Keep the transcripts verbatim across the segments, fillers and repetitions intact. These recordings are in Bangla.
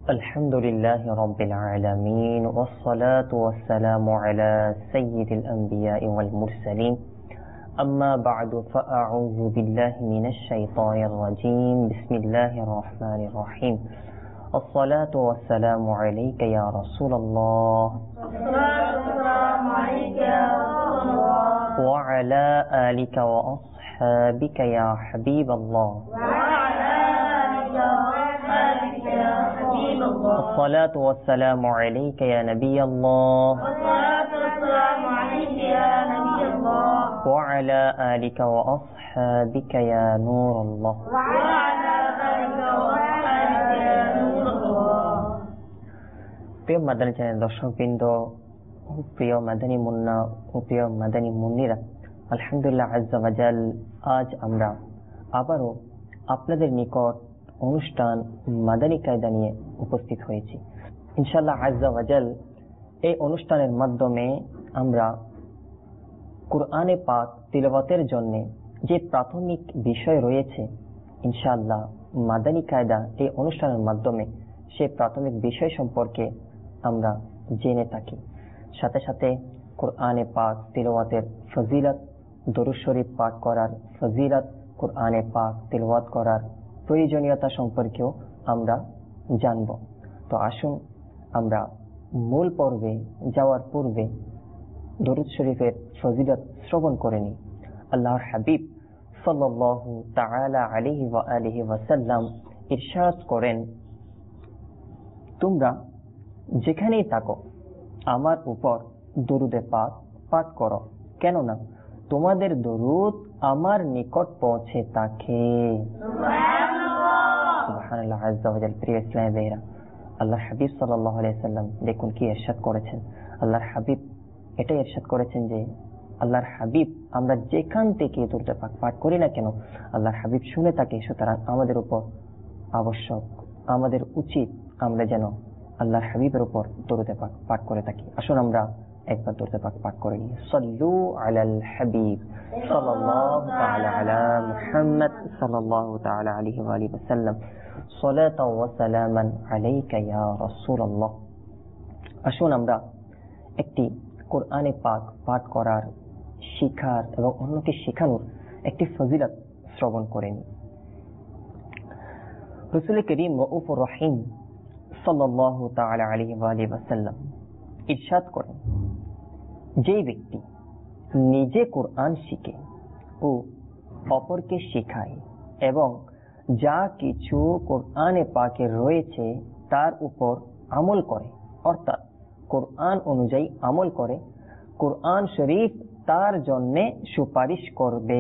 الحمد لله رب العالمين والصلاة والسلام على سيد الأنبياء والمرسلين أما بعد فأعوذ بالله من الشيطان الرجيم بسم الله الرحمن الرحيم الصلاة والسلام عليك يا رسول الله وعلى آلك وأصحابك يا حبيب الله الصلاة والسلام عليك يا نبي الله وعلى آلك وأصحابك يا نور الله প্রিয় মাদানী চ্যানেল দর্শকবৃন্দ, প্রিয় মাদানী মুন্না ও প্রিয় মাদানী মুন্নিরা, আলহামদুলিল্লাহ আজ্জা ওয়াজাল, আজ আমরা আবারও আপনাদের নিকট অনুষ্ঠান মাদানী কায়দা নিয়ে উপস্থিত হয়েছি। ইনশাআল্লাহ আজ্জা ওয়াজাল, এই অনুষ্ঠানের মাধ্যমে আমরা কুরআনে পাক তিলাওয়াতের জন্য যে প্রাথমিক বিষয় রয়েছে, ইনশাআল্লাহ মাদানী কায়দা এই অনুষ্ঠানের মাধ্যমে সেই প্রাথমিক বিষয় সম্পর্কে আমরা জেনে থাকি। সাথে সাথে কুরআনে পাক তিলাওয়াতের ফজিলত, দরুদ শরীফ পাঠ করার ফজিলত, কুরআনে পাক তিলাওয়াত করার প্রয়োজনীয়তা সম্পর্কেও আমরা জানব। তো আসুন আমরা মূল পর্বে যাওয়ার পূর্বে দরুদ শরীফের ফজিলত শ্রবণ করে নিই। আল্লাহর হাবিব সাল্লাল্লাহু তাআলা আলাইহি ওয়া আলিহি ওয়াসাল্লাম ইরশাদ করেন, তোমরা যেখানেই থাকো আমার উপর দরুদে পাক পাঠ করো, কেননা তোমাদের দরুদ আমার নিকট পৌঁছে থাকে। সুবহানাল্লাহ আজ্জা ওয়া জাল। প্রিয় ইসলামী ভাইরা, আল্লাহর হাবিব সাল্লাল্লাহু আলাইহি ওয়াসাল্লাম দেখুন কি ইরশাদ করেছেন। আল্লাহর হাবিব এটাই ইরশাদ করেছেন যে আল্লাহর হাবিব আমরা যেখান থেকে দরুদ পাক পাঠ করি না কেন, আল্লাহর হাবিব শুনে থাকে। সুতরাং আমাদের উপর আবশ্যক, আমাদের উচিত আমরা যেন আল্লাহর হাবিবের উপর দরুদ পাক পাঠ করে থাকি। আসুন আমরা একবার দরুদ পাক পাঠ করে নিই। সাল্লু আলাল হাবিব সাল্লাল্লাহু তাআলা আলা মুহাম্মদ সাল্লাল্লাহু তাআলা আলাইহি ওয়া আলিহি ওয়াসাল্লাম সালাতাও ওয়া সালামান আলাইকা ইয়া রাসূলুল্লাহ। আসুন আমরা একটি কোরআনে পাক পাঠ করার, শিখার এবং অন্যকে শেখানোর একটি ফজিলত শ্রবণ করে নিই। রাসূল করিম রাউফুর রহিম সাল্লাল্লাহু তাআলা আলাইহি ওয়া আলিহি ওয়াসাল্লাম ইরশাদ করেন, যে ব্যক্তি নিজে কোরআন শিখে ও অপরকে শেখায় এবং যা কিছু কোরআনে পাকে রয়েছে তার উপর আমল করে, অর্থাৎ কোরআন অনুযায়ী আমল করে, কোরআন শরীফ তার জন্য সুপারিশ করবে।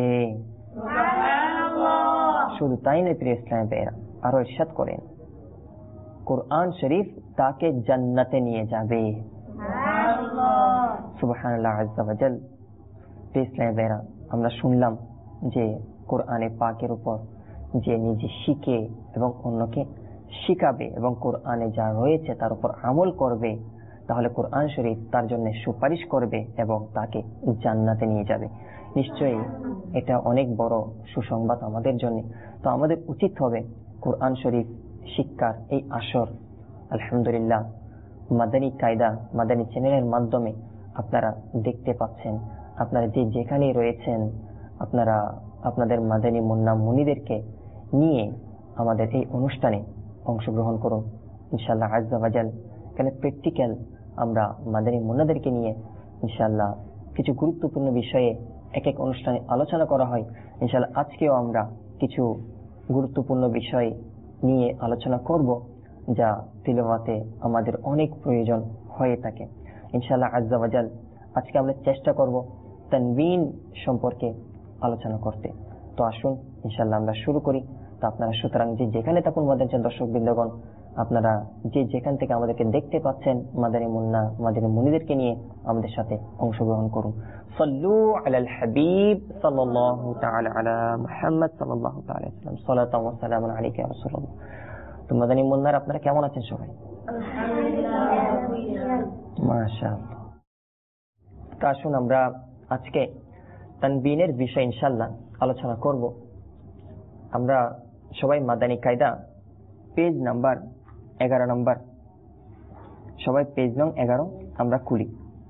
শুধু তাই নয় প্রিয় ইসলামী ভাইরা, আরো ইরশাদ করেন, কোরআন শরীফ তাকে জান্নাতে নিয়ে যাবে। সুবহানাল্লাহ আজ্জা ওয়া জাল। প্রিয় ইসলামী ভাইরা, আমরা শুনলাম যে কোরআনে পাকের উপর যে নিজে শিখে এবং অন্যকে শিখাবে এবং কোরআনে যা রয়েছে তার উপর আমল করবে, তাহলে কোরআন শরীফ তার জন্য সুপারিশ করবে এবং তাকে জান্নাতে নিয়ে যাবে। নিশ্চয়ই এটা অনেক বড় সুসংবাদ আমাদের জন্য। তো আমাদের উচিত হবে কোরআন শরীফ শিক্ষার এই আসর, আলহামদুলিল্লাহ মাদানী কায়দা মাদানী চ্যানেলের মাধ্যমে আপনারা দেখতে পাচ্ছেন। আপনারা যে যেখানেই রয়েছেন, আপনারা আপনাদের মাদানী মুন্না মুনিদেরকে নিয়ে আমাদের এই অনুষ্ঠানে অংশগ্রহণ করুন। ইনশাআল্লাহ আজ্জা ওয়া জাল, এখানে প্র্যাকটিক্যাল আমরা মাদানী মুন্নাদেরকে নিয়ে ইনশাআল্লাহ কিছু গুরুত্বপূর্ণ বিষয়ে এক এক অনুষ্ঠানে আলোচনা করা হয়। ইনশাআল্লাহ আজকেও আমরা কিছু গুরুত্বপূর্ণ বিষয় নিয়ে আলোচনা করব, যা তিলাওয়াতে আমাদের অনেক প্রয়োজন হয়ে থাকে। ইনশাআল্লাহ আজ্জা ওয়া জাল, আজকে আমরা চেষ্টা করব তানবিন সম্পর্কে আলোচনা করতে। তো আসুন ইনশাআল্লাহ আমরা শুরু করি। তো আপনারা সুতরাং যে যেখানে থাকুন মাদানী দর্শক বৃন্দগণ, আপনারা যে যেখান থেকে আমাদেরকে দেখতে পাচ্ছেন, মাদানী মুন্না মাদানী মুনিদেরকে নিয়ে আমাদের সাথে অংশগ্রহণ করুন। সাল্লু আলাল হাবিব সাল্লাল্লাহু তাআলা আলা মুহাম্মদ সাল্লাল্লাহু তাআলা আলাইহি ওয়াসাল্লাম সালাতাও ওয়া সালামান আলাইকা ইয়া রাসূলুল্লাহ। তো মাদানী মুন্নার আপনারা কেমন আছেন সবাই? আলহামদুলিল্লাহ, মাশাআল্লাহ। তো আসুন আমরা আজকে তানবিনের বিষয় ইনশাআল্লাহ আলোচনা করব। আমরা সবাই মাদানী কায়দা পেজ নাম্বার এগারো নম্বর, সবাই পেজ নং এগারো আমরা খুলি।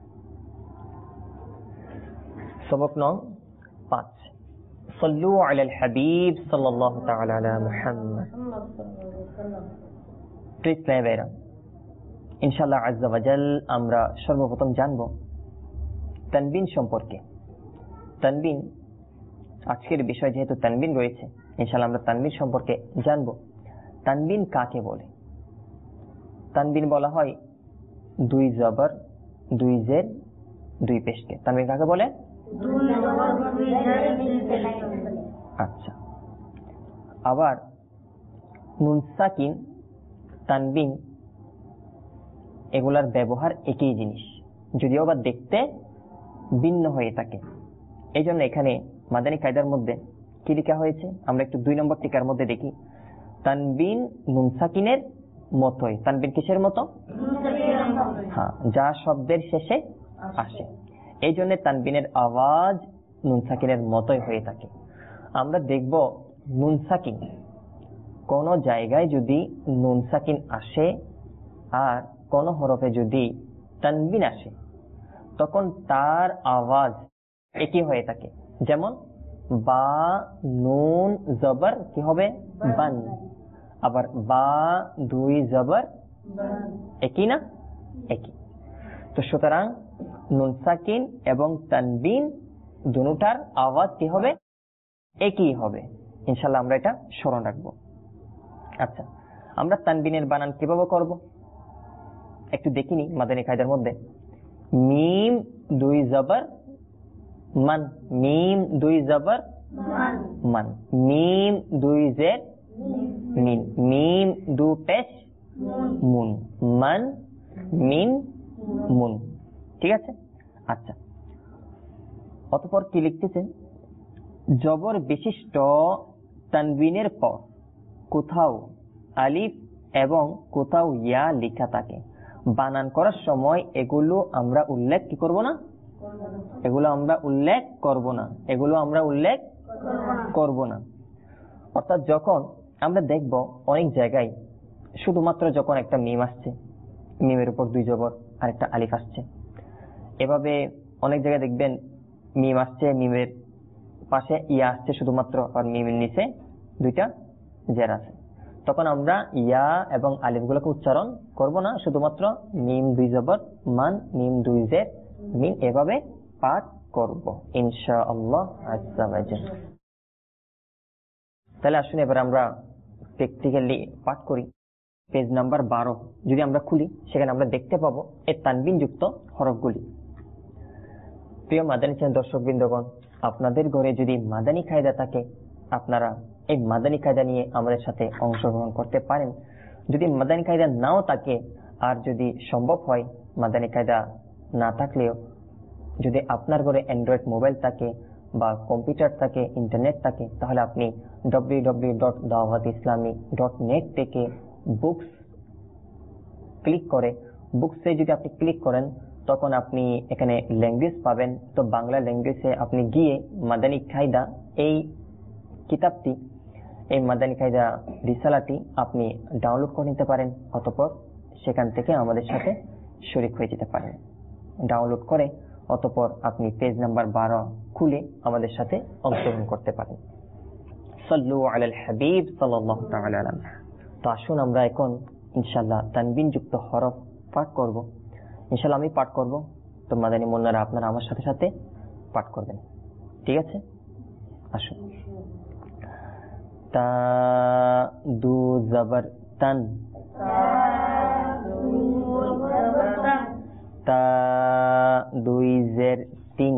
সবক নং পাঁচ, সাল্লু আলাল হাবিব সাল্লাল্লাহু তাআলা আলা মুহাম্মদ। প্রিয় ভাইরা, ইনশাআল্লাহ আজ্জা ওয়া জাল আমরা সর্বপ্রথম জানব তানবিন সম্পর্কে। তানবিন, আজকের বিষয় যেহেতু তানবিন রয়েছে, ইনশাআল্লাহ আমরা তানবিন সম্পর্কে জানব। তানবিন কাকে বলে? তানবিন বলা হয় দুই জবর, দুই জের, দুই পেশকে। তানবিন কাকে বলে? আচ্ছা, আবার নুন সাকিন, তানবিন, এগুলার ব্যবহার একই জিনিস, যদিও বা দেখতে ভিন্ন হয়ে থাকে। এই জন্য এখানে মাদানী কায়দার মধ্যে কি লেখা হয়েছে আমরা একটু দুই নম্বর টিকার মধ্যে দেখি। তানবিন নুন সাকিনের মতোই। তানবিন কিসের মতো? হ্যাঁ, যা শব্দের শেষে আসে। এই জন্য তানবিনের আওয়াজ নুন সাকিনের মতোই হয়ে থাকে। আমরা দেখব নুন সাকিন, কোন জায়গায় যদি নুন সাকিন আসে আর কোন হরফে যদি তানবিন আসে, তখন তার আওয়াজ একই হয়ে থাকে। যেমন বা নুন জবর কি হবে? বান। আবার বা দুই জবর একই না? একই। তো সুতরাং নুন সাকিন এবং তানবিন দুটার আওয়াজ কি হবে? একই হবে। ইনশাআল্লাহ আমরা এটা স্মরণ রাখবো। আচ্ছা, আমরা তানবিনের বানান কিভাবে করব একটু দেখিনি মাদানী কায়দার মধ্যে। মিম দুই জবর মান, মিম দুই জবর মান, মিম দুই জের মিন, মিম দু পেশ মুন, মান মিন মুন। ঠিক আছে? আচ্ছা, অতঃপর কি লিখতেছে? জবর বিশিষ্ট তানবিনের পর কোথাও আলিফ এবং কোথাও ইয়া লেখা থাকে, বানান করার সময় এগুলো আমরা উল্লেখ কি করব না? এগুলো আমরা উল্লেখ করব না, এগুলো আমরা উল্লেখ করব না। অর্থাৎ যখন আমরা দেখব অনেক জায়গায় শুধুমাত্র যখন একটা মিম আসছে, মিমের উপর দুই জবর আর একটা আলিফ আসছে, এভাবে অনেক জায়গায় দেখবেন মিম আসছে, মিমের পাশে ইয়া আসছে শুধুমাত্র, আর মিমের নিচে দুইটা জের আছে। তখন আমরা ইয়া এবং আলিফ গুলোকে উচ্চারণ করব না, শুধুমাত্র মিম দুই জবর মান, মিম দুই জের মিন, এভাবে পাঠ করব ইনশাআল্লাহ আজ্জা ওয়া জাল। তাহলে আসুন এবার আমরা প্র্যাকটিক্যালি পাঠ করি। পেজ নাম্বার বারো যদি আমরা খুলি, সেখানে আমরা দেখতে পাবো এই তানবিন যুক্ত হরফগুলি। প্রিয় মাদানী চ্যানেল দর্শক বৃন্দগণ, আপনাদের ঘরে যদি মাদানী কায়দা থাকে, আপনারা এই মাদানী কায়দা নিয়ে আমাদের সাথে অংশগ্রহণ করতে পারেন। যদি মাদানী কায়দা নাও থাকে, আর যদি সম্ভব হয় মাদানী কায়দা না থাকলেও যদি আপনার ঘরে অ্যান্ড্রয়েড মোবাইল থাকে বা কম্পিউটার থাকে, ইন্টারনেট থাকে, তাহলে আপনি W W W dot Dawat Islami dot net থেকে বুকস ক্লিক করে, বুকসে যদি আপনি ক্লিক করেন তখন আপনি এখানে ল্যাঙ্গুয়েজ পাবেন। তো বাংলা ল্যাঙ্গুয়েজে আপনি গিয়ে মাদানী কায়দা এই কিতাবটি, এই মাদানী কায়দা রিসালাটি আপনি ডাউনলোড করে নিতে পারেন। অতঃপর সেখান থেকে আমাদের সাথে শরীক হয়ে যেতে পারেন। ডাউনলোড করে অতঃপর আপনি পেজ নাম্বার বারো খুলে আমাদের সাথে অংশগ্রহণ করতে পারেন। সাল্লু আলাল হাবিব সাল্লাল্লাহু তাআলা আলাইহি। তো আসুন আমরা এখন ইনশাআল্লাহ তানবিন যুক্ত হরফ পাঠ করব। ইনশাআল্লাহ আমি পাঠ করব, তো মাদানী মুন্নারা আপনারা আমার সাথে সাথে পাঠ করবেন। ঠিক আছে? আসুন। তা দু জবর তান, তা দুই জের তিন,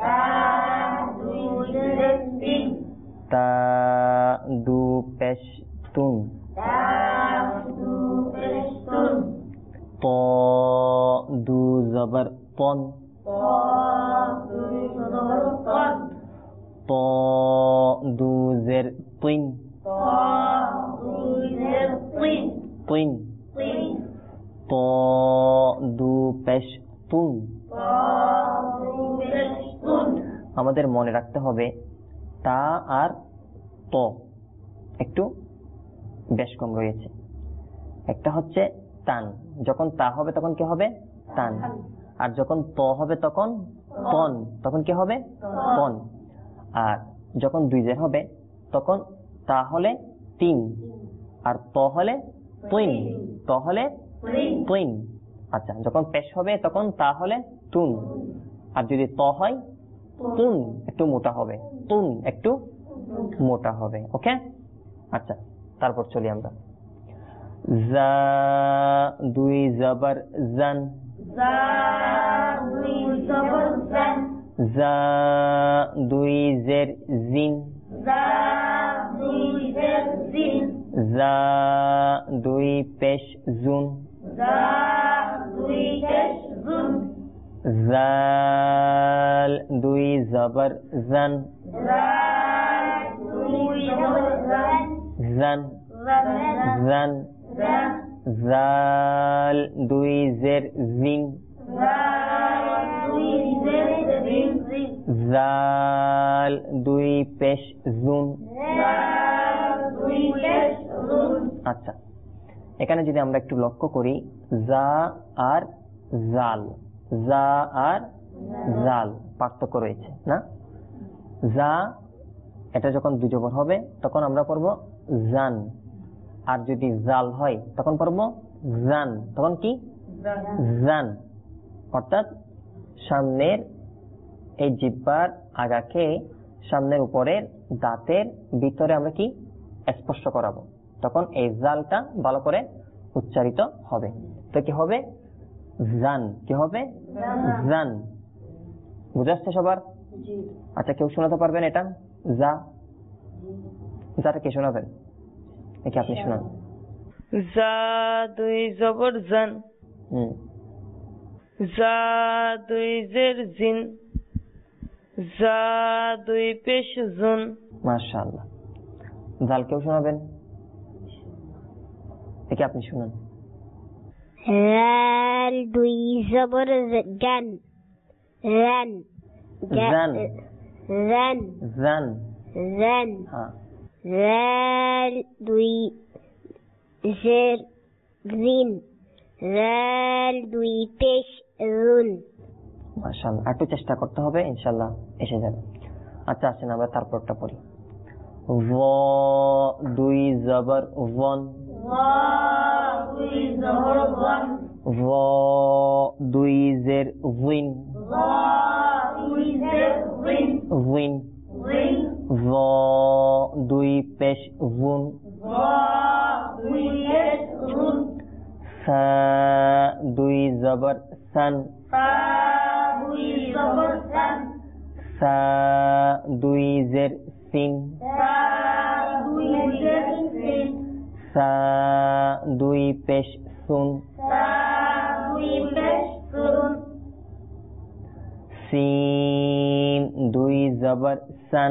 তা দু পেশ তুন, ত দু জবর তন, ত দু জের তিন, তিন, ত দু পেশ তুন। আমাদের মনে রাখতে হবে তা আর ত একটু বেশ কম রয়েছে। একটা হচ্ছে তান, যখন তা হবে তখন কি হবে? তান। আর যখন ত হবে তখন তন, তখন কি হবে? তন। আর যখন দুই জের হবে তখন তা হলে তিন, আর ত হলে তুইন, ত হলে তুইন। আচ্ছা, যখন পেশ হবে তখন তা হলে তুন, আর যদি ত হয় তুন একটু মোটা হবে, তুন একটু মোটা হবে। ওকে, আচ্ছা তারপর চলি আমরা। জা দুই জবর জান, জা দুই জবর জান, জা দুই জের জিন, জা দুই জের জিন, জা দুই পেশ জুন, জা দুই পেশ জুন, জাল দুই জবর জান, জাল দুই জবর জান, জান জান, জান, জান, জাল দুই জের জিন, জাল দুই জের জিন, জাল দুই পেশ জুন। জাল দুই পেশ জুন। আচ্ছা, এখানে যদি আমরা একটু লক্ষ্য করি, জা আর জাল, জা আর জাল পার্থক্য রয়েছে না? জা এটা যখন দুই জবর হবে তখন আমরা পড়বো জান, আর যদি জাল হয় তখন পড়বো জান, তখন কি? জান। অর্থাৎ সামনের এই জিহ্বার আগাকে সামনের উপরের দাঁতের ভিতরে আমরা কি স্পর্শ করাবো, তখন এই জালটা ভালো করে উচ্চারিত হবে। তো কি হবে? জান। কি হবে? জান। বুঝে আসছে সবার? আচ্ছা, কেউ শোনাতে পারবেন এটা? যা, যাটা কে শোনাবেন? একে আপনি শোনান। জা দুই জবর জান, হুম, জা দুই জের জিন, জা দুই পেশ জুন। মাশাআল্লাহ। জাল কেউ শোনাবেন? একে আপনি শোনান। রাল দুই জবর জান, রান, জান, রান, জান, রান, হ্যাঁ, রাল দুই জের জিন, রাল দুই পেশ রুন। মাশাআল্লাহ। আর একটু চেষ্টা করতে হবে, ইনশাআল্লাহ এসে যাবে। আচ্ছা, আসেন আমরা তারপরটা পড়ি। ভ দুই জবর ওয়ান, ওয়া দুই জবর ওয়ান, ভ দুই জের উইন, ওয়া দুই জের জিন, উইন, জিন, ভ দুই পেশ উন, ওয়া দুই পেশ জুন, সা দুই জবর সান, সা দুই জবর সান, সা দুই জের সিন, সা দুই জের সিন, সা দুই পেশ সুন, সা দুই পেশ সুন, সিন দুই জবর সান,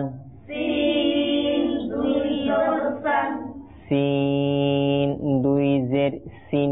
সিন দুই জবর সান, সিন দুই জের সিন,